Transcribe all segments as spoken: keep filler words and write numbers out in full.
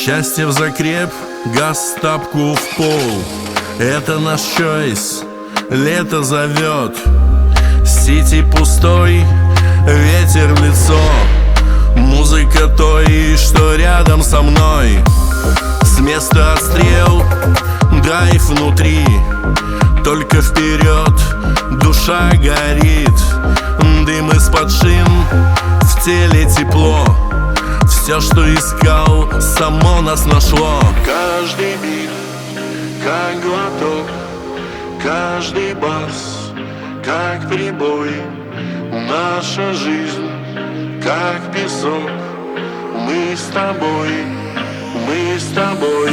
Счастье в закреп, газ тапку в пол. Это наш чойс, лето зовет. Сити пустой, ветер в лицо. Музыка той, что рядом со мной. С места отстрел, драйв внутри. Только вперед, душа горит. Дым из-под шин, в теле тепло. Все, что искал, само нас нашло. Каждый миг, как глоток, каждый бас, как прибой. Наша жизнь, как песок. Мы с тобой, мы с тобой.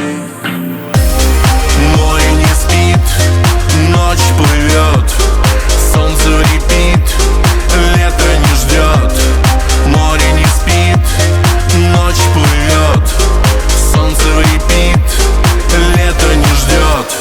Море не спит, ночь плывет, солнце в репит, лето не ждет. Море не спит, ночь плывет, солнце в репит, лето не ждет.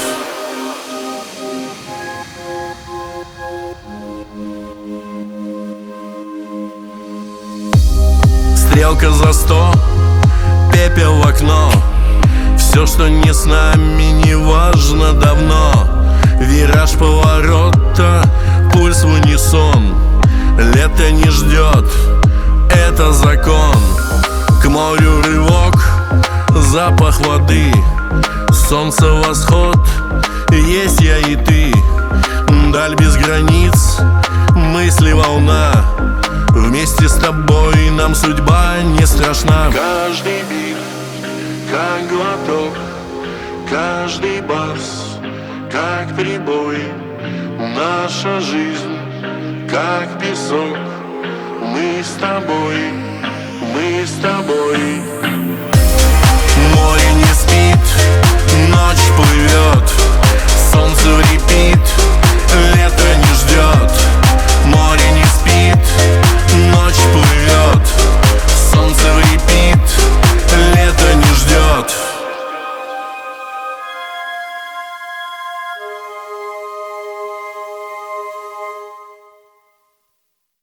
Стрелка за сто, пепел в окно. Все, что не с нами, не важно давно. Вираж поворота, пульс в унисон. Лето не ждет, это закон. К морю рывок, запах воды. Солнце восход, есть я и ты. Даль без границ, мысли волна. Вместе с тобой нам судьба не страшна. Каждый миг, как глоток, каждый бас, как прибой. Наша жизнь, как песок. Мы с тобой, мы с тобой.